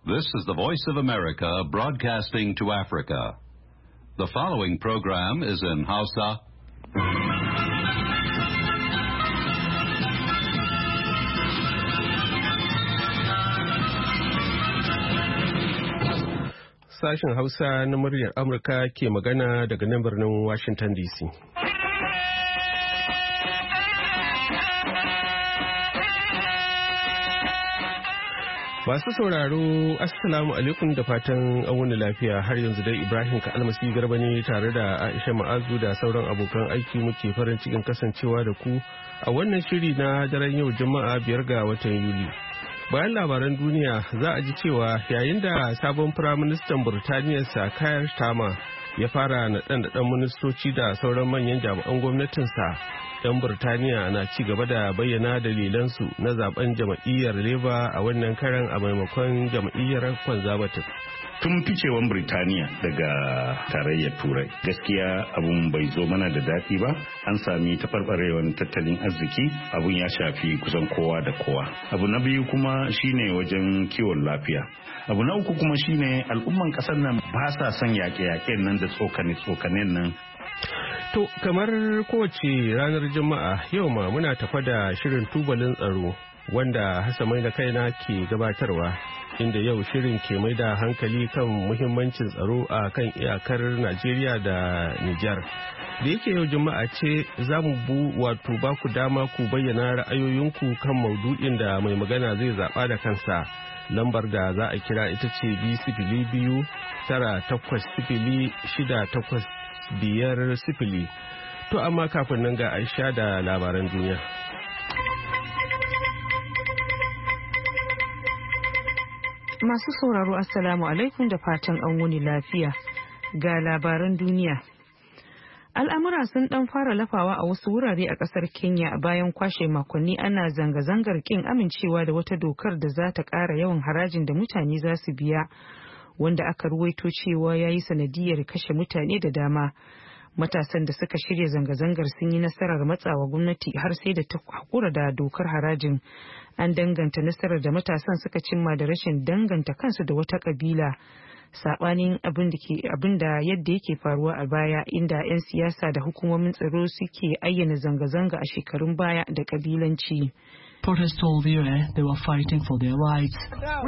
This is the Voice of America broadcasting to Africa. The following program is in Hausa. Sashen Hausa na muryar Amurka ke magana daga nan birnin Washington DC. Masu sauraro, Assalamu alaikum da fatan an wani lafiya. Har yanzu dai Ibrahim Ka'almasi Garba ne tare da Aisha Ma'azu da sauran abokan aiki muke farin cikin kasancewa da ku a wannan shiri na daren yau Juma'a 5 ga watan Yuli. Bayan labaran duniya za a ji cewa yayin da sabon firaministan Burtaniya Sir Keir Starmer ya fara naɗe-naɗen ministoci da sauran manyan jami'an gwamnatinsa, 'yan Burtaniya na ci gaba da bayyana dalilansu na zaben jam'iyyar Labour a wannan karan a maimakon jam'iyyar Conservative. Tun ficewan Birtaniya daga tarayyar Turai gaskiya abun bai zo mana da daɗi ba, an sami taɓarɓarewar tattalin arziki, abun ya shafi kusan kowa da kowa. Abu na biyu kuma shine wajen kiwon lafiya. Abu na uku kuma shine al'umman ƙasar nan ba sa son yaƙe-yaƙen nan da tsokane-tsokanen nan. To kamar kowace ranar Juma'a yau ma muna tafa da shirin tubalin tsaro wanda Hassan da kaina ke gabatarwa, inda yau shirin ke mai da hankali kan muhimmancin tsaro a kan iyakar Najeriya da Nijar. Da yake yau Juma'a ce za mu ba ku dama ku bayyana ra'ayoyinku kan maudu'in da mai magana zai zaɓa da kansa. Lambar da za a kira ita ce 2-9-8-6-8-5-0. To amma kafin nan ga Aisha da labaran duniya. Masu sauraro Assalamu alaikum da fatan an wuni lafiya ga labaran duniya. Al'amura sun dan fara lafawa a wasu wurare a kasar Kenya bayan kwashe makonni ana zanga-zangar kin amincewa da wata dokar da za ta ƙara yawan harajin da mutane za su biya, wanda aka ruwaito cewa ya yi sanadiyar kashe mutane da dama. Matasan da suka shirya zanga-zangar sun yi nasarar matsawa gwamnati har sai da ta hakura da dokar harajin. An danganta nasarar da matasan suka cimma da rashin danganta kansu da wata kabila, sabanin abin da yadda yake faruwa a baya, inda 'yan siyasa da hukumomin tsaro suke ayyana zanga-zanga a shekarun baya da kabilanci. Protest all the way, they were fighting for their rights.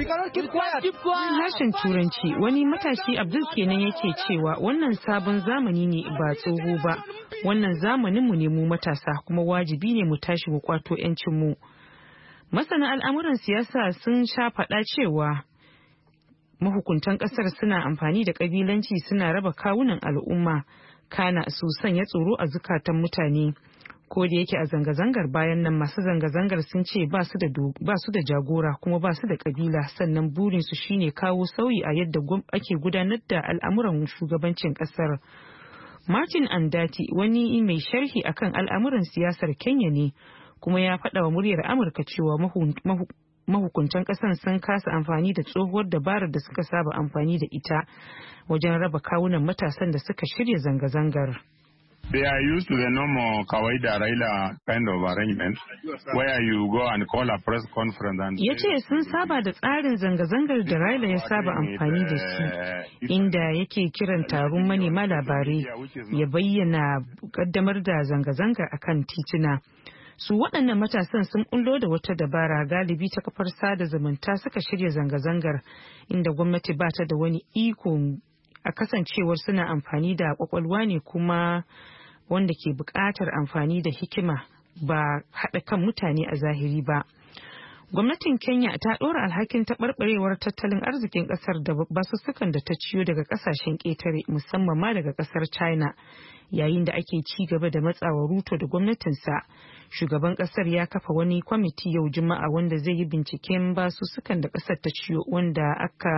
Harshen Turanci, wani matashi Abdul kenan yake cewa wannan sabon zamani ne ba tsoho ba, wannan zamaninmu ne mu matasa, kuma wajibi ne mu tashi mu kwato 'yancinmu. Masana al'amuran siyasa sun sha faɗa cewa mahukuntan ƙasar suna amfani da ƙabilanci suna raba kawunan al'umma, kana su sanya tsoro a zukatan mutane. Ko da yake a zanga-zangar bayan nan masu zanga-zangar sun ce ba su da jagora kuma ba su da kabila, sannan burinsu shine kawo sauyi a yadda ake gudanar da al'amuran shugabancin kasar. Martin Andati wani mai sharhi akan al'amuran siyasar Kenya ne, kuma ya faɗa wa muryar Amurka cewa mahukuntan ƙasar sun kasa amfani da tsohuwar dabarar da suka saba amfani da ita wajen raba kawunan matasan da suka shirya zanga-zangar. They are used to the normal Kawaida Raila kind of arrangement where you go and call a press conference and... Ya ce sun saba da tsarin zanga-zangar da Raila ya saba amfani da shi, inda yake kiran taron manema labarai ya bayyana kaddamar da zanga-zangar akan tituna. Su waɗannan matasan sun bullo da wata dabara, galibi ta kafar sada zumunta suka shirya zanga-zangar, inda gwamnati ba ta da wani iko a kasancewar suna amfani da kwakwalwa ne kuma wanda ke buƙatar amfani da hikima ba haɗa kan mutane a zahiri ba. Gwamnatin Kenya ta ɗora alhakin taɓarɓarewar tattalin arzikin ƙasar da basussukan da ta ciyo daga ƙasashen ƙetare, musamman ma daga ƙasar China, yayin da ake ci gaba da matsawa Ruto da gwamnatinsa. Shugaban ƙasar ya kafa wani kwamiti yau Juma'a wanda zai yi binciken basussukan da ƙasar ta ciyo, wanda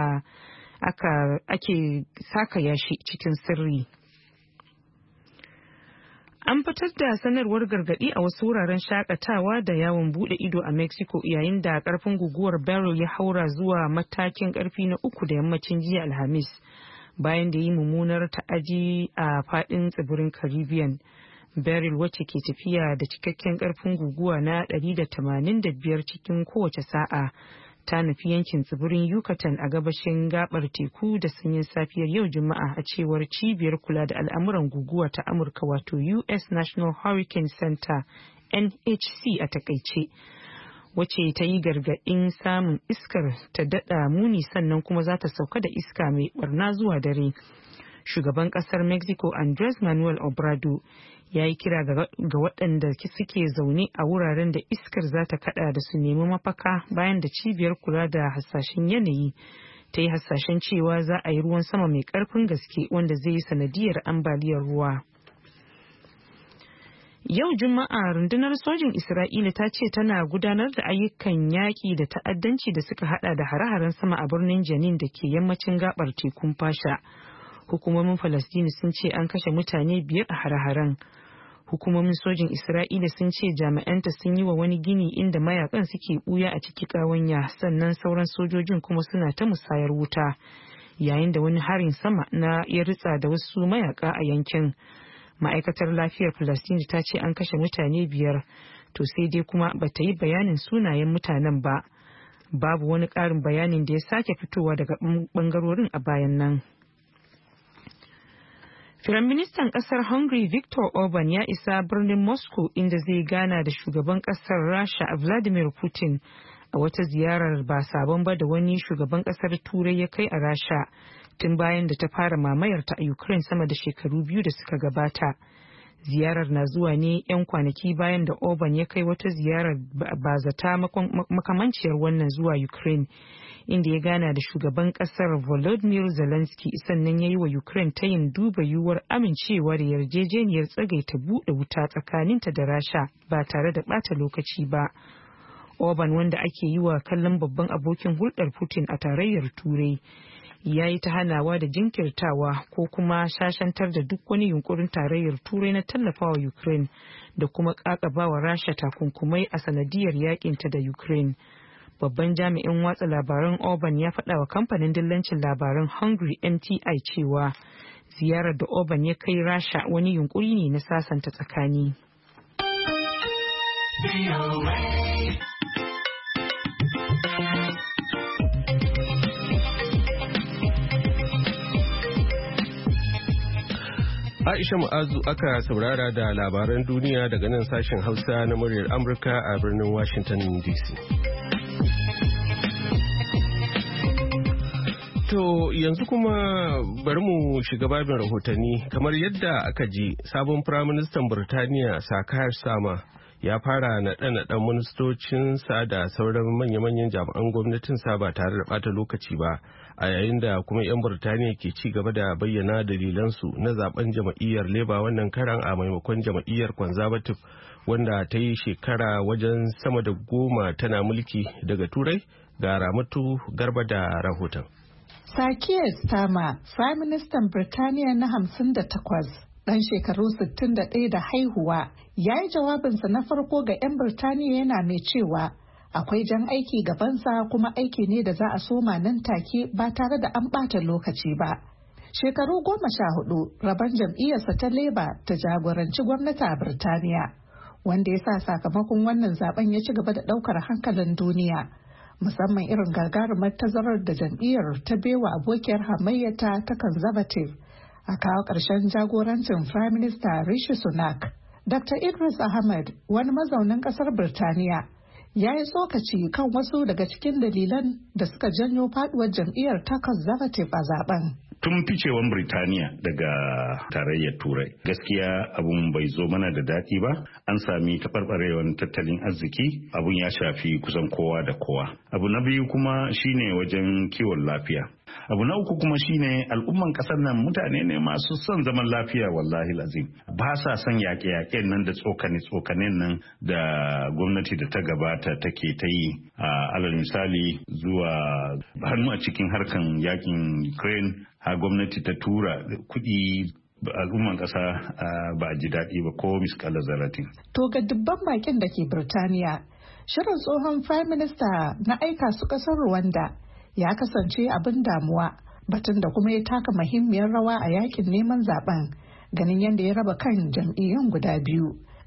ake sakaya shi cikin sirri. An fitar da sanarwar gargadi a wasu wuraren shakatawa da yawon bude ido a Mexico yayin da karfin guguwar Beryl ya haura zuwa matakin karfi na 3 da yammacin jiya Alhamis, bayan da yi mummunar ta'aji a fadin tsibirin Caribbean. Beryl, wacce ke tafiya da cikakken karfin guguwa na 185 cikin kowace sa'a, ta nufi yankin tsibirin Yucatan a gabashin gabar teku da sanyin safiyar yau Juma'a, a cewar cibiyar kula da al'amuran guguwa ta Amurka wato US National Hurricane Center NHC a takaice, wacce ta yi gargaɗin samun iskar ta daɗa muni sannan kuma za ta sauka da iska mai barna zuwa dare. Shugaban ƙasar Mexico Andres Manuel Obrador ya yi kira ga waɗanda suke zaune a wuraren da iskar za ta kaɗa da su nemi mafaka bayan da cibiyar kula da hasashen yanayi ta yi hasashen cewa za a yi ruwan sama mai ƙarfin gaske wanda zai yi sanadiyar ambaliyar ruwa. Yau Juma'a rundunar sojin Isra'ila ta ce tana gudanar da ayyukan yaƙi da ta'addanci da suka hada da hare-haren sama a birnin Jenin da ke yammacin gabar tekun Fasha. Hukumomin Falastini sun ce an kashe mutane 5 a hare-haren. Hukumomin sojin Isra'ila sun ce jami'anta sun yi wa wani gini inda mayakan suke buya a ciki ƙawanya, sannan sauran sojojin kuma suna ta musayar wuta yayin da wani harin sama na ya ritsa da wasu mayaka a yankin. Ma'aikatar lafiyar Falastini ta ce an kashe mutane 5, to sai dai kuma bata yi bayanin sunayen mutanen ba. Babu wani ƙarin bayanin da ya sake fitowa daga bangarorin a bayan nan. Firaministan ƙasar Hungary Viktor Orban ya isa birnin Moscow inda zai gana da shugaban ƙasar Rasha Vladimir Putin a wata ziyarar ba sabon ba da wani shugaban ƙasar Turai ya kai a Rasha tun bayan da ta fara mamayar ta a Ukraine sama da shekaru 2 da suka gabata. Ziyarar na zuwa ne 'yan kwanaki bayan da Orban ya kai wata ziyarar bazata makamanciyar wannan zuwa Ukraine, inda ya gana da shugaban kasar Volodymyr Zelensky, sannan ya yi wa Ukraine tayin duba yiwuwar amincewa da yarjejeniyar tsagaita buɗe wuta tsakaninta da Rasha ba tare da ɓata lokaci ba. Orban, wanda ake yi wa kallon babban abokin hulɗar Putin a tarayyar Turai, ya yi ta hanawa da jinkirtawa ko kuma shashantar da duk wani yunkurin tarayyar Turai na tallafawa Ukraine da kuma ƙaƙabawa Rasha takunkumai a sanadiyar yakinta da Ukraine. Babban jami'in watsa labaran Orban ya faɗa wa kamfanin dillancin labaran Hungary MTI cewa ziyarar da Orban ya kai Rasha wani yunkuri ne na sasanta tsakani. Aisha Mu'azu aka saurara da labaran duniya daga nan sashen Hausa na muryar Amurka a birnin Washington DC. To yanzu kuma bari mu shiga babin rahotanni. Kamar yadda aka ji, sabon Firaministan Birtaniya Sir Keir Starmer ya fara naɗe-naɗen ministocinsa da sauran manya-manyan jami'an gwamnatinsa ba tare da ɓata lokaci ba, a yayin da kuma 'yan Birtaniya ke ci gaba da bayyana dalilansu na zaben jam'iyyar Labour wannan karan a maimakon jam'iyyar Conservative wanda ta yi shekara wajen sama da 10 tana mulki. Daga Turai ga Ramatu Garba da rahoton. Sir Keir Starmer, Prime Minister Birtaniya na 58, ɗan shekaru 61 da haihuwa, ya yi jawabinsa na farko ga 'yan Birtaniya yana mai cewa akwai jan aiki gabansa kuma aiki ne da za a soma nan take ba tare da an ɓata lokaci ba. Shekaru 14 rabon jam'iyyarsa ta Labour ta jagoranci gwamnati a Birtaniya, wanda ya sa sakamakon wannan zaben ya ci gaba da ɗaukar hankalin duniya, musamman irin gagarumar tazarar da jam'iyyar ta bewa abokiyar hamayyata ta Conservative a kawo ƙarshen jagorancin Prime Minister Rishi Sunak. Dr. Idris Ahmed, wani mazaunin ƙasar Birtaniya, ya yi tsokaci kan wasu daga cikin dalilan da suka janyo faduwar jam'iyyar ta Conservative a zaben. Tun ficewan Birtaniya daga tarayyar Turai, gaskiya abun bai zo mana da daɗi ba. An sami taɓarɓarewar tattalin arziki, abun ya shafi kusan kowa da kowa. Abu na biyu kuma shine wajen kiwon lafiya. Abu na uku kuma shine al'umman kasar nan mutane ne masu son zaman lafiya, wallahi lazim. Ba sa son yaƙe-yaƙen nan da tsokane-tsokanen nan da gwamnati da ta gabata take ta yi. Alal misali zuwa hannu a cikin harkan yakin Ukraine, har gwamnati ta tura kuɗi al'umman ƙasa ba a ji daɗi ba ko miskala zaratin. To ga dubban bakin da ke Birtaniya, shirin tsohon Prime Minister na aika su ƙasar Rwanda ya kasance abin damuwa, batun da kuma ya taka muhimmiyar rawa a yakin neman zaben, ganin yadda ya raba kan jam'iyyun guda biyu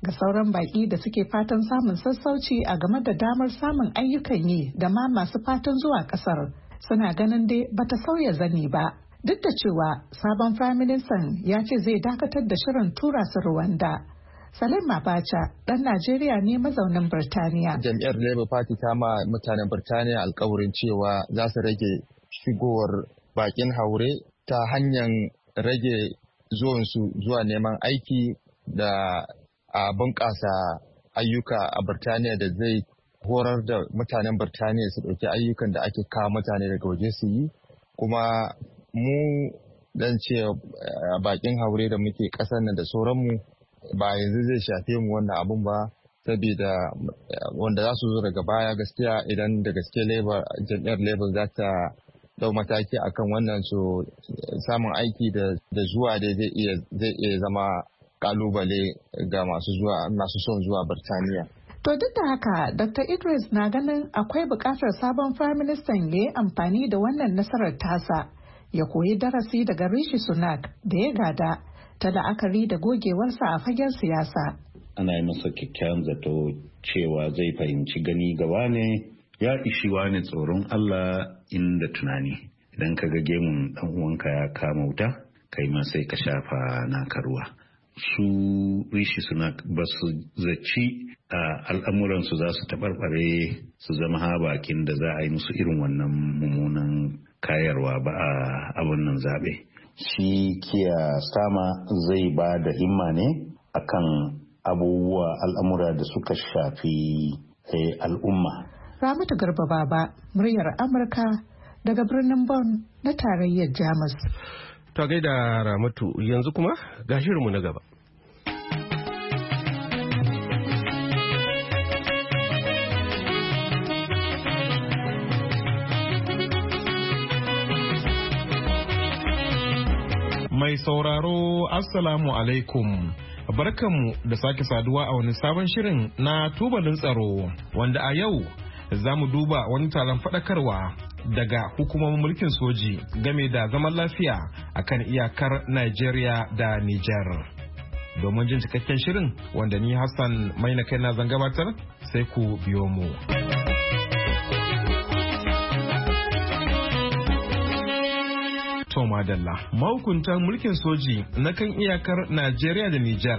Ga sauran baƙi da suke fatan samun sassauci a game da damar samun ayyukan yi da ma masu fatan zuwa ƙasar suna ganin dai bata sauya zani ba. Duk da cewa sabon firaministan ya ce zai dakatar da shirin tura su Rwanda. Salim Abacha ɗan Najeriya ne mazaunin Birtaniya. Jam'iyyar Labour Party ta ma mutanen Birtaniya alkawarin cewa za su rage shigowar bakin haure ta hanyar rage zuwansu zuwa neman aiki da a bunƙasa ayyuka a Birtaniya da zai horar da mutanen Birtaniya su ɗauki ayyukan da ake kawo mutane daga waje su yi. Kuma mu dan ce bakin haure da muke ƙasar nan da sauranmu ba yanzu zai shafe mu wannan abun ba, saboda wanda za su zo daga baya gaskiya idan da gaske jam'iyyar Labour za ta dau mataki akan wannan, so samun aiki da zuwa da zai iya zama kalubale ga masu son zuwa Birtaniya. To duk da haka, Dr. Idris na ganin akwai buƙatar sabon firaministan ya yi amfani da wannan nasarar tasa ya koyi darasi daga Rishi Sunak da ya gada ta la'akari da gogewarsa a fagen siyasa. Ana yi masa kyakkyawan zato cewa zai fahimci gani gaba ne ya ishi wani tsoron Allah inda tunani. Idan ka ga gemun ɗan uwanka ya kama wuta, kai ma sai ka shafa naka ruwa. Su Rishi Sunak ba su zaci al'amuransu za su taɓarɓare su zama bakin da za a yi musu irin wannan mummunan kayarwa ba a abin nan zaɓe. Shi Kiya Sama zai ba da himma ne akan al'amura da suka shafi al'umma. Ramatu Garba Baba, muryar Amurka daga birnin Bonn na tarayyar Jamus. Ta gaida Ramatu, yanzu kuma ga shirinmu na gaba. Mai sauraro Assalamu alaikum. Barkanmu da sake saduwa a wani sabon shirin na tubalin tsaro wanda a yau za mu duba wani taron faɗakarwa daga hukumomin mulkin soji game da zaman lafiya akan iyakar Nigeria da Niger. Domin jin cikakken shirin wanda ni Hassan Maina kaina zan gabatar sai ku biyo mu. Madalla. Mahukuntan mulkin soji na kan iyakar Najeriya da Nijar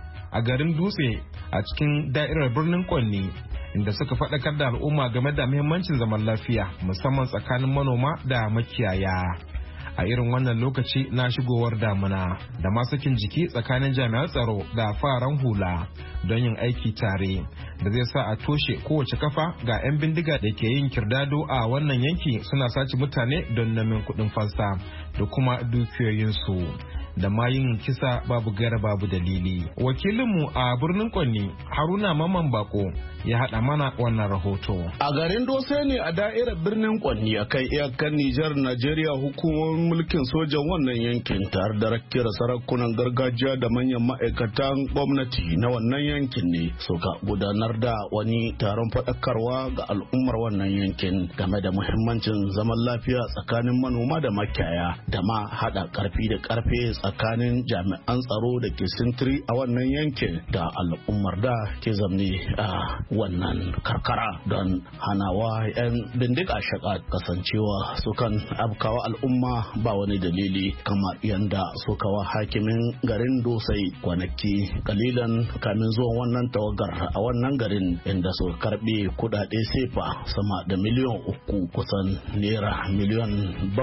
a garin Dutse a cikin da'irar birnin Kwanni inda suka faɗakar da al'umma game da muhimmancin zaman lafiya musamman tsakanin manoma da makiyaya. A irin wannan lokaci na shigowar damuna da masakin jiki tsakanin jami'an tsaro da faran hula don yin aiki tare da zai sa a toshe kowace kafa ga 'yan bindiga da ke yin kirdado a wannan yanki suna sace mutane don namin kuɗin fansa da kuma dukiyoyinsu da ma yin kisa babu gaira babu dalili. Wakilinmu a birnin Kwanni Haruna Mamman Bako ya haɗa mana wannan rahoto. A garin Dose ne a da'irar birnin Kwanni a kan iyakar Nijar Najeriya hukumomin mulkin sojan wannan yankin tare da rakiyar sarakunan gargajiya da manyan ma'aikatan gwamnati na wannan yankin ne suka gudanar da wani taron faɗakarwa ga al'ummar wannan yankin game da muhimmancin zaman lafiya tsakanin manoma da makiyaya da ma haɗa ƙarfi da ƙarfe tsakanin jami'an tsaro da ke sintiri a wannan yankin da al'ummar da ke zamne a wannan karkara don hanawa 'yan bindiga shaka kasancewa sukan afkawa al'umma ba wani dalili kamar yanda suka wa hakimin garin Dosai kwanaki kalilan kamin zuwan wannan tawagar a wannan garin inda suka karbe kudade sefa sama da miliyan 3 kusan naira miliyan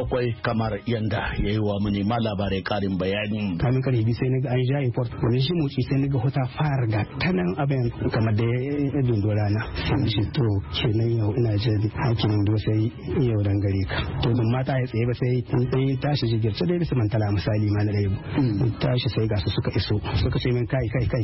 7 kamar yanda yayi wa manema labarai karin bayani. Kamin kare bi sai naga an ja import wani shi moci sai naga hota fara ga tanan abin kamar da ya dundura na shi to kenan yau ina jin hakimin Dosai yau dan gare ka to ban mata ya tsaye ba sai in tashi jigirce dai bisa mantala misali ma na dai tashi sai ga su suka iso suka ce min kai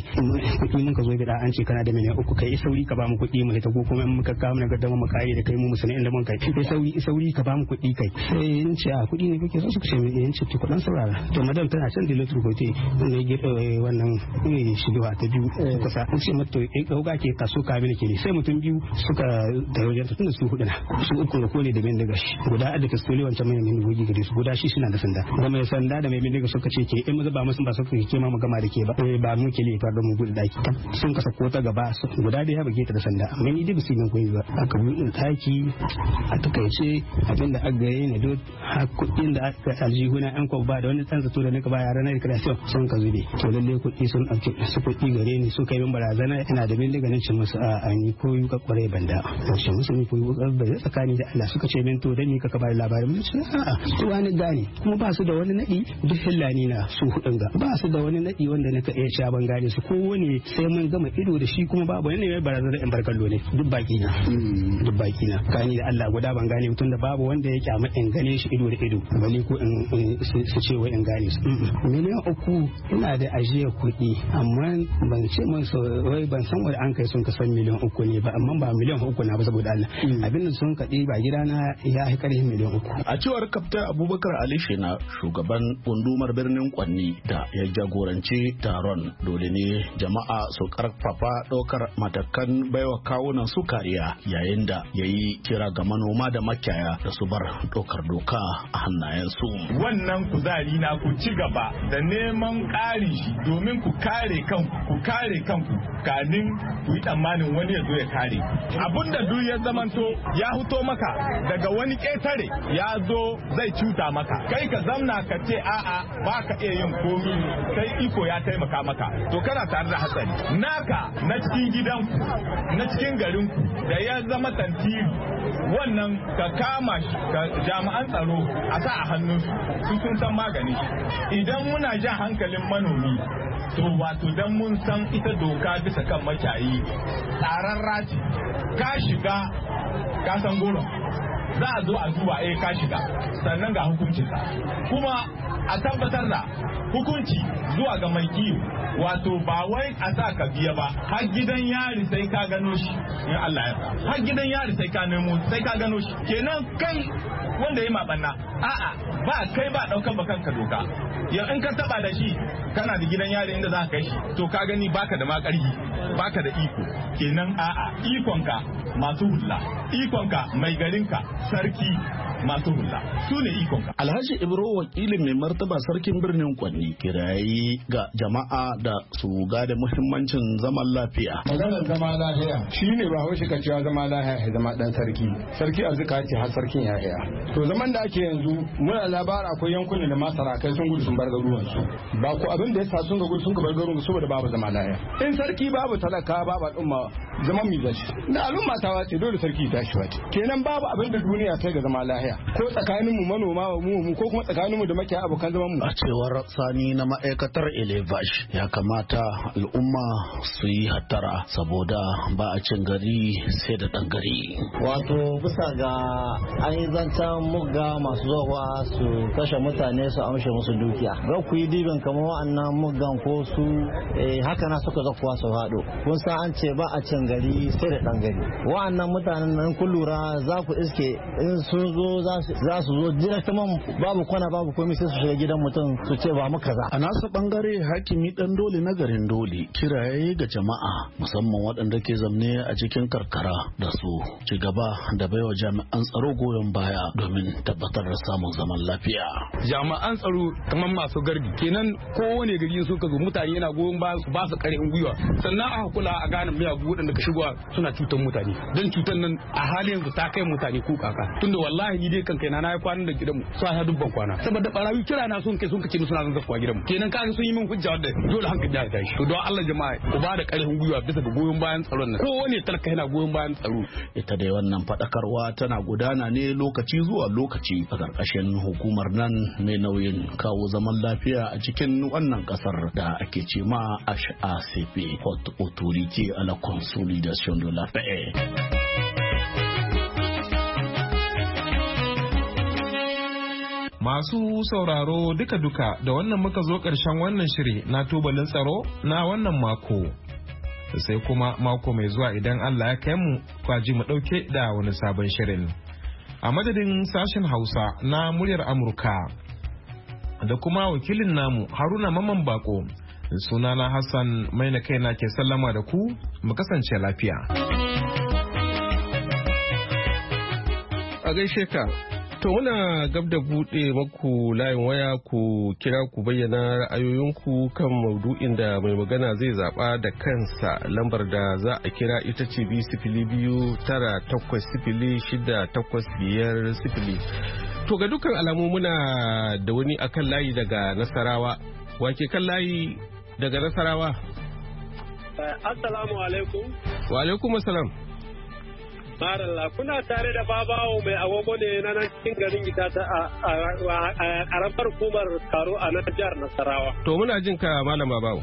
kuɗi mun ka zo gida an ce kana da miliyan 3 kai sauri ka ba mu kuɗi mu ta ko kuma in muka kawo na gaddama mu kai da kai mu musulmi inda mun kai sai sauri ka ba mu kuɗi kai sai in ce a kuɗi ne kake so suka ce in ce to kuɗin saurara to madam tana can da lutu hote ne wannan shigewa ta biyu kusa ce mata dauka ke kaso kamil ke ne sai mutum biyu suka da wajen tunda su hudu na su uku ko ne da bin daga shi guda da pistoli wancan mai min gogi gare su guda shi suna da sanda kuma mai sanda da mai bin daga suka ce ke in maza ba musu ba suka ke ma gama da ke ba mu ke ne fara mu gudu daki sun kasa ko ta gaba guda da ya bage ta da sanda amma ni dai ba su yin koyi ba aka buɗe taki a takaice abinda aka gaye ne duk kuɗin da aka aljihuna yan ko ba da wani ɗan zato da nika ba yaran recreation sun ka zube to lalle kuɗi sun ɗauke su kuɗi gare ni su kai min barazana ina da bin daga nan cin musu a ni ko yi ka kware banda to musu ni ko yi ba tsakani da Allah suka ce min to dan ni ka ba labarin mun ce a'a to wani gane kuma ba su da wani nadi duk hillani na su hudun ga ba su da wani nadi wanda nika iya sha ban gane su ko wani sai mun gama ido da shi kuma babu wani mai barazana in barkallo ne duk baki na kani da Allah guda ban gane mutum da babu wanda ya kyama in gane shi ido da ido bale ko in su ce wai in gane su miliyan 3 ina da ajiyar kuɗi amma ban ce mun wai ban san wanda an kai sun kasan miliyan 3 ne ba amma ba miliyan 3 na ba saboda Allah abinda sun kaɗi ba gidana ya yi ƙarfin miliyan 3 a cewar Kaftin Abubakar Ali Shina shugaban gundumar birnin Kwanni da ya jagoranci taron dole ne jama'a su karfafa ɗaukar matakan baiwa kawunan su kariya yayin da ya yi kira ga manoma da makiyaya da su bar ɗaukar doka a hannayensu. Wannan kuzari na ku ci gaba da neman ƙari shi domin ku kare kanku kanin ku yi tsammanin wani ya zo ya kare. Abunda duk ya zamanto ya fito maka daga wani ƙetare ya zo zai cuta maka. Kai ka zamna ka ce a'a ba ka iya yin komi sai iko ya taimaka maka. To kana tare da hatsari. Naka na cikin gidanku na cikin garinku da ya zama tantiri wannan ka kama shi ka jami'an tsaro a sa a hannunsu su sun san magani idan muna jan hankalin manomi to wato dan mun san ita doka bisa kan makiyayi tsararra ce ka shiga ka san goron za a zo a duba ka shiga sannan ga hukuncinsa kuma a tabbatar da hukunci zuwa ga mai kiyo wato ba wai a sa ka biya ba har gidan yari sai ka gano shi in Allah ya har gidan yari sai ka nemo sai ka gano shi kenan kai wanda ya mabanna a'a ba kai ba daukan bakan ka doka ya in ka taba da shi kana da gidan yari inda za ka kai shi to ka gani baka da makarhi baka da iko kenan a'a ikonka masu hulla ikonka mai garinka sarki masu hulla su ne ikonka. Alhaji Ibro wakilin mai martaba sarkin birnin Kwanni kirayi ga jama'a da su gada muhimmancin zaman lafiya. Maganar zama lafiya shi ne ba haushi ka cewa zama lafiya ya zama dan sarki. Sarki arzika ce har sarkin ya iya. To zaman da ake yanzu muna labara akwai yankunan da masara kai sun gudu sun bar garuruwan su. Ba ku abin da yasa sun ga gudu sun bar garuruwan saboda babu zama lafiya. In sarki babu talaka babu al'umma zaman mi zaci. Da al'umma ta wace dole sarki ta shi wace. Kenan babu abin da duniya ta ga zama lafiya. Ko tsakanin mu manoma mu ko kuma tsakanin mu da makiyaya abokan zaman mu. A cewar Sani na ma'aikatar Elevash ya kamata al'umma su yi hattara saboda ba a cin gari sai da dan gari. Wato bisa ga an yi zancen mugga masu zuwa su kashe mutane su amshe musu dukiya. Ga ku yi dibin kamar wa'annan muggan ko su haka na suka zakuwa su haɗo. Kun san an ce ba a cin gari sai da dan gari. Wa'annan mutanen nan kun lura za ku iske in sun zo za su zo direktaman babu kwana babu komai sai su shiga gidan mutum su ce ba mu kaza. A nasa bangare hakimi dan dole na garin dole kiraye ga jama'a musamman waɗanda ke zamne a cikin karkara da su ci gaba da baiwa jami'an tsaro goyon baya domin tabbatar da samun zaman lafiya. Jami'an tsaro kamar masu garbi kenan kowane gari suka zo mutane yana goyon ba su ƙarfin gwiwa sannan aka kula a gane miyagu waɗanda ka shigowa suna cutar mutane don cutar nan a halin yanzu ta kai mutane ko kaka tunda wallahi ni dai kan kaina na yi kwanan da gidanmu su ha dubban kwana saboda barawi kira na sun kai sun kace suna zan zakwa gidanmu kenan kaga sun yi min hujja wadda dole hankali ya tashi to don Allah jama'a ku ba da ƙarfin gwiwa bisa ga goyon bayan tsaron nan kowane talaka yana goyon bayan tsaro. Ita dai wannan fadakarwa tana gudana ne lokaci zuwa lokaci a ƙarƙashin hukumar nan mai nauyin kawo zaman lafiya a cikin wannan ƙasar da ake ce ma HACP Haute Autorité à la Consolidation de la Paix. Masu sauraro duka-duka da wannan muka zo ƙarshen wannan shiri na tubalin tsaro na wannan mako. Sai kuma mako mai zuwa idan Allah ya kai mu kwaji mu ɗauke da wani sabon shirin. A madadin sashen Hausa na muryar Amurka da kuma wakilin namu Haruna Maman Bako. Sunana Hassan Maina kaina ke sallama da ku, mu kasance lafiya. A gaishe ka. To muna gab da buɗe maku layin waya ku kira ku bayyana ra'ayoyinku kan maudu'in da mai magana zai zaɓa da kansa. Lambar da za a kira ita ce 2-0-9-8-6-8-5-0. To ga dukkan alamu muna da wani akan layi daga Nasarawa. Wake kan layi daga Nasarawa? Assalamu alaikum. Wa alaikum assalam. Maralla, kuna tare da babawo mai agogo ne na nan cikin garin gida ta a karamar hukumar Karo a nan jihar Nasarawa. To muna jin ka malam babawo.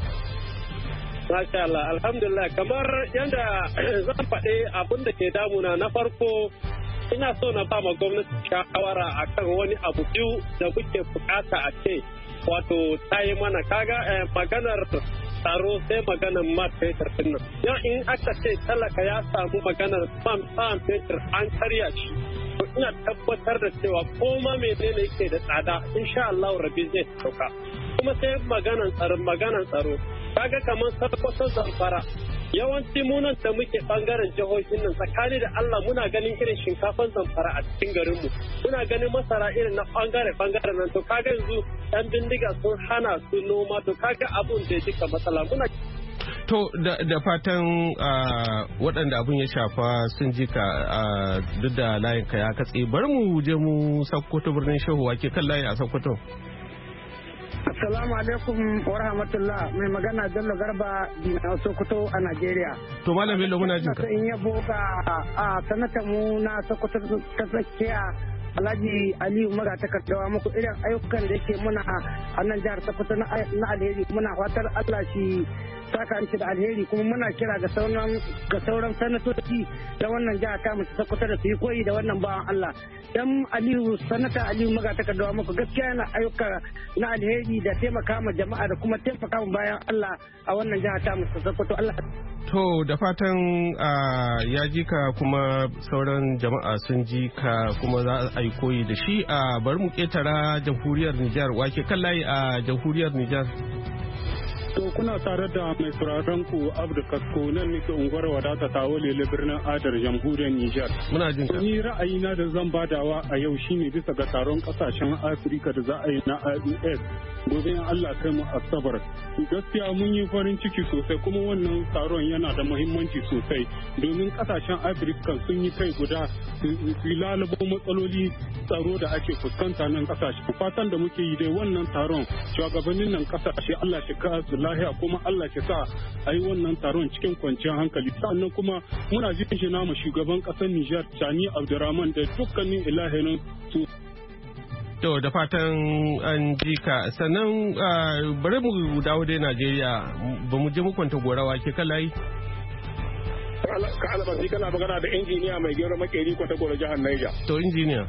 Masha Allah, alhamdulillah, kamar yadda zan faɗi abin da ke damuna na farko ina so na ba ma gwamnati shawara akan wani abu biyu da muke bukata a ce wato ta yi mana kaga maganar tsaro sai maganar man fetur din nan. Yau in aka ce talaka ya samu maganar man fetur an karya shi. To ina tabbatar da cewa koma menene yake da tsada insha Allah rabi zai sauka. Kuma sai maganar tsaro. Kaga kamar sarkwatan Zamfara. Yawanci munan da muke bangaren jihohin nan tsakani da Allah muna ganin irin shinkafan Zamfara a cikin garinmu. Muna ganin masara irin na bangaren nan. To kaga yanzu yan bindiga sun hana su noma. To kaga abun da ya jika matsala muna. To da fatan waɗanda abun ya shafa sun ji ka duk da layin ka ya katse. Bari mu je mu Sokoto birnin Shehu wake kan layi a Sokoto. Assalamu alaikum wa rahmatullah, mai magana Bello Garba Dina Sokoto a Najeriya. To Malam Bello muna jin ka. In yabo ga sanatan mu na Sokoto ta tsakiya Alhaji Aliyu Maga takardawa muku irin ayyukan da yake muna a nan jihar Sokoto na alheri, muna fatar Allah shi saka shi da alheri, kuma muna kira ga sauran sanatoci da wannan jiha ta mu Sokoto da su yi koyi da wannan bawan Allah. Dan sanata Aliyu Maga takardawa muku gaskiya yana ayyuka na alheri da taimaka ma jama'a da kuma taimaka ma bayan Allah a wannan jiha ta mu Sokoto. Allah. To da fatan ya ji ka kuma sauran jama'a sun ji ka kuma za a yi koyi da shi. Bari mu ketara jamhuriyar Nijar, wake kan layi a jamhuriyar Nijar. To kuna tare da mai sauraron ku Abdu Kasko nan nake unguwar wadata tawo lele birnin Adar jamhuriyar Nijar. Muna jin ka. Ni ra'ayina da zan badawa a yau shine bisa ga taron kasashen Afirka da za a yi na IES gobe in Allah kai mu Asabar. Gaskiya mun yi farin ciki sosai kuma wannan taron yana da muhimmanci sosai domin kasashen Afirka sun yi kai guda su lalabo matsaloli tsaro da ake fuskanta nan kasashe. Fatan da muke yi dai wannan taron shugabannin nan kasashe Allah shi ka lahiya kuma Allah ke sa a yi wannan taron cikin kwanciyar hankali. Sannan kuma muna jinjina mu shugaban ƙasar Nijar Tani Abdurrahman da dukkanin ilahirin su. To da fatan an ji ka, sannan bari mu dawo dai Najeriya, ba mu je mu kwanta gorawa ke kalayi. Ka albasi kana magana da injiniya mai gero makeri kwanta gora jihar Niger. To injiniya.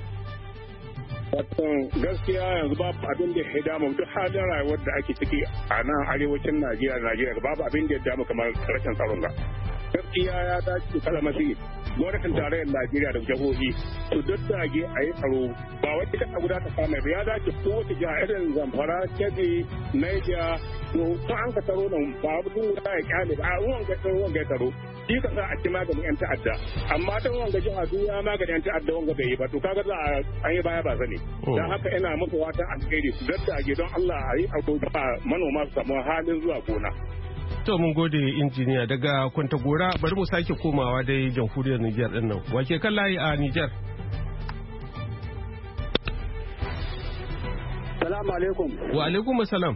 Gaskiya yanzu babu abin da ya damu duk halin rayuwar da ake ciki a nan arewacin Najeriya babu abin da ya damu kamar rashin tsaron ga. Gaskiya ya dace kalamasi gwamnatin tarayyar Najeriya da jihohi su daddage a yi tsaro ba wata kasa guda ta kama ba, ya dace kowace jiha irin Zamfara, Kebbi, Niger to an ka tsaro nan ba abu guda ya kyale ba a ruwan ga tsaro shi ka sa a ci maganin yan ta'adda, amma ta wanga jiha duk ya maganin yan ta'adda wanga bai yi ba to kaga za a yi baya ba zane. Dan haka ina musu watan alheri su daddage don Allah a yi tsaro ba manoma su samu halin zuwa gona. To mun gode injiniya daga Kwantagora, bari mu sake komawa dai jamhuriyar Nijar din nan. Wake kan layi a Nijar? Salamu alaikum. Wa alaikum assalam.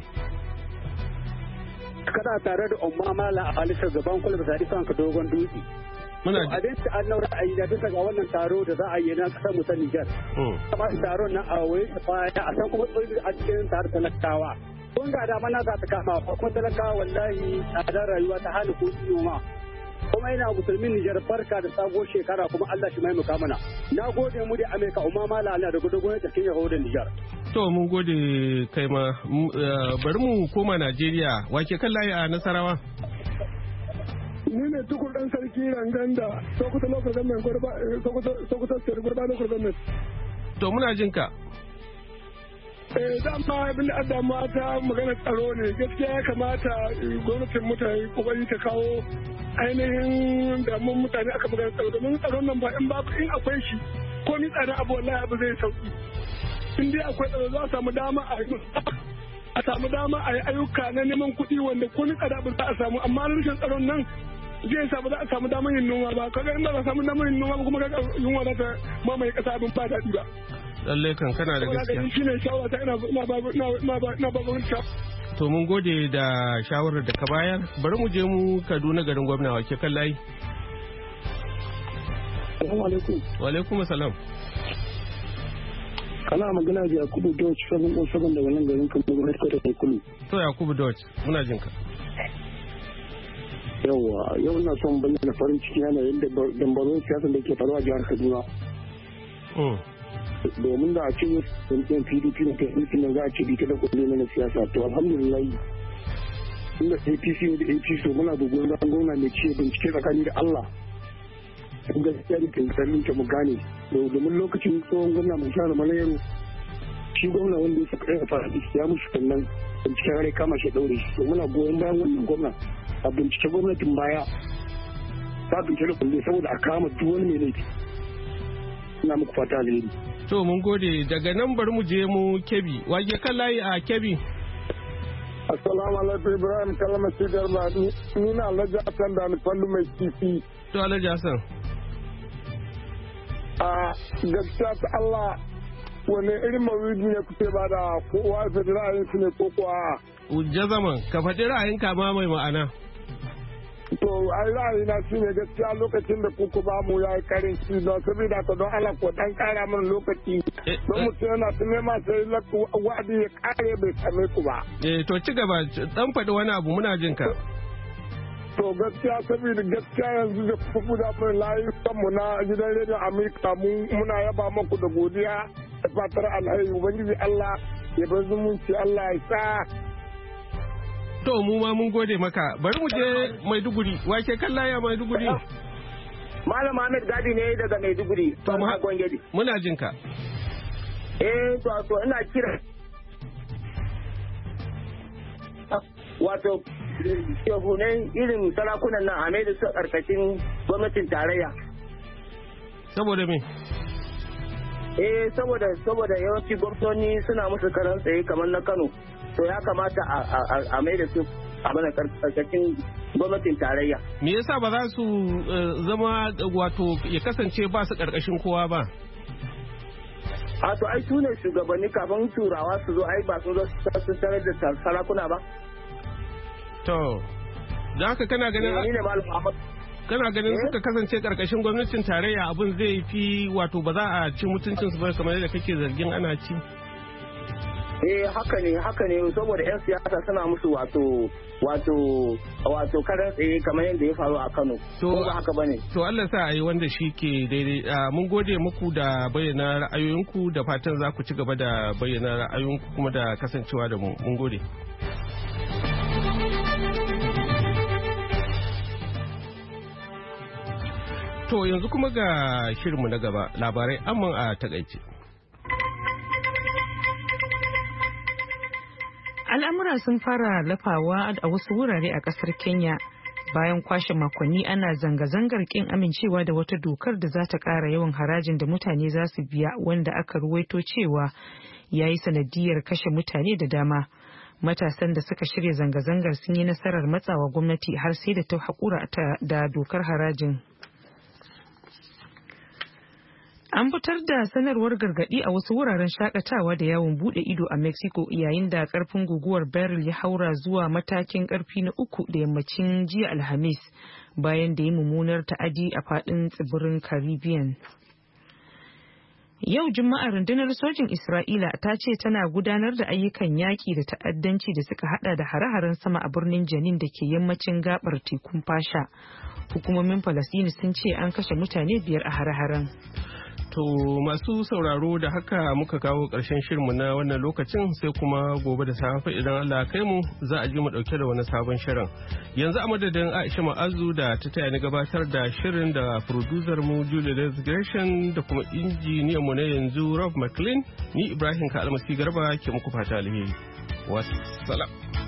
Kada tare da umma mala a halittar gaban kulub da hadisan ka dogon dutse. Muna abin da an naura a yi da bisa ga wannan taro da za a yi na kasar mu ta Nijar. Kuma taron na a waye ta baya a san kuma tsoyi a cikin taron talakawa. Kun ga da mana za ta kama kuma talakawa wallahi tsadar rayuwa ta hali ko noma. Kuma ina musulmin Nijar barka da sabuwar shekara kuma Allah shi mai muka mana. Na gode mu da Amerika umma mala Allah da gudugun ta cikin Yahudan Nijar. To mun gode kai ma bari mu koma Najeriya, wake kan layi a Nasarawa. Ni ne tukur dan sarki Ranganda, Sokoto local government Sokoto state Gurba local government. To muna jin ka. Dama abin da damuwa ta magana tsaro ne gaskiya ya kamata gwamnatin mutane kokari ta kawo ainihin damuwar mutane aka magana tsaro domin tsaron nan ba in babu in akwai shi ko ni tsada abu wallahi abu zai sauki in dai akwai tsaro za a samu dama a yi ayyuka na neman kuɗi wanda ko ni tsada abu za a samu amma rashin tsaron nan zai sa ba za a samu damar yin noma ba kaga in ba za a samu damar yin noma ba kuma kaga yunwa za ta mamaye ƙasa abin ba daɗi ba. Lallai kan kana da gaskiya. Shi ne shawara ta ina ba gwamnati. To mun gode da shawarar da ka bayar. Bari mu je mu Kaduna garin gwamna wa ke kan layi. Assalamu alaikum. Wa alaikum assalam. Kana magana da Yakubu Dodge 707 daga nan garin Kaduna da kai kullu. To Yakubu Dodge muna jin ka. Yau ina son bayyana farin ciki na yadda dambarwar siyasa da ke faruwa a jihar Kaduna. Domin da a ce yankin PDP na PDP na za a ce bita da kuɗi na siyasa to alhamdulillah inda APC da APC muna da goyon gwamna mai ce bincike tsakani da Allah in gaskiya da kinsarin ta mu gane domin lokacin tsohon gwamna mai shara malayaro shi gwamna wanda ya saka ya fara ya musu sannan bincike rai kama shi daure shi to muna goyon bayan wannan gwamna a bincike gwamnatin baya ta bincike da kuɗi saboda a kama duk wani mai laifi ina muku fata alheri. To mun gode daga nan bari mu je mu Kebbi. Wage kan layi a Kebbi. Assalamu alaikum Ibrahim Kalama Sidar ba ni na Alhaji Hassan da ni fallu mai kifi. To Alhaji Hassan. Gaskiya ta Allah wane irin mawuyi ne kuke ba da kowa da ra'ayin su ne ko kuwa. Jazaman ka faɗi ra'ayin ka ma mai ma'ana. To ai ra'ayina shi ne gaskiya lokacin da kuku ba mu ya yi karin shi don saboda ka don Allah ko dan kara min lokaci don mutum yana ta nema sai wa'adi ya kare bai same ku ba. To ci gaba dan faɗi wani abu muna jin ka. To gaskiya saboda gaskiya yanzu da kuku da mun layi mu na gidan rediyon Amerika muna yaba muku da godiya da fatar alheri ubangiji Allah ya bar zumunci Allah ya sa. To mu ma mun gode maka bari mu je Maiduguri wake kan laya Maiduguri. Malam Ahmed Gadi ne daga Maiduguri. Muna jin ka. To ina kira wato shehunan irin sarakunan nan a maida su karkashin gwamnatin tarayya. Saboda me? Saboda yawanci gwamnati suna musu karan tsaye kamar na Kano. To ya kamata a mai da su a mana karkashin gwamnatin tarayya. Me yasa ba za su zama wato ya kasance ba su karkashin kowa ba? To ai su ne shugabanni kafin turawa su zo ai ba su zo su tarar da sarakuna ba. To, da haka kana ganin suka kasance karkashin gwamnatin tarayya abin zai fi wato ba za a ci mutuncinsu ba kamar yadda kake zargin ana ci. Haka ne saboda 'yan siyasa suna musu wato karan tsaye kamar yadda ya faru a Kano. To ba haka bane. To Allah sa ayi wanda shi ke daidai. Mun gode muku da bayyana ra'ayoyinku da fatan za ku ci gaba da bayyana ra'ayoyinku kuma da kasancewa da mu. Mun gode. To yanzu kuma ga shirinmu na gaba labarai amman a takaice. Al'amura sun fara lafawa a wasu wurare a kasar Kenya bayan kwashe makonni ana zanga-zangar kin amincewa da wata dokar da za ta ƙara yawan harajin da mutane za su biya wanda aka ruwaito cewa ya yi sanadiyar kashe mutane da dama. Matasan da suka shirya zanga-zangar sun yi nasarar matsawa gwamnati har sai da ta haƙura da dokar harajin. An fitar da sanarwar gargadi a wasu wuraren shakatawa da yawon bude ido a Mexico yayin da karfin guguwar Beryl ya haura zuwa matakin karfi na 3 da yammacin jiya Alhamis bayan da ya mummunar ta'adi a fadin tsibirin Caribbean. Yau Juma'a rundunar sojin Isra'ila ta ce tana gudanar da ayyukan yaƙi da ta'addanci da suka hada da hare-haren sama a birnin Janin da ke yammacin gabar tekun Fasha. Hukumomin Falasɗinu sun ce an kashe mutane 5 a hare-haren. To masu sauraro da haka muka kawo ƙarshen shirinmu na wannan lokacin sai kuma gobe da safe idan Allah kai mu za a ji mu ɗauke da wani sabon shirin. Yanzu a madadin Aisha Ma'azu da ta taya ni gabatar da shirin da producer mu Julie Gresham da kuma injiniyan mu na yanzu Rob McLean, ni Ibrahim Ka Almasi Garba ke muku fata alheri. Wassalam.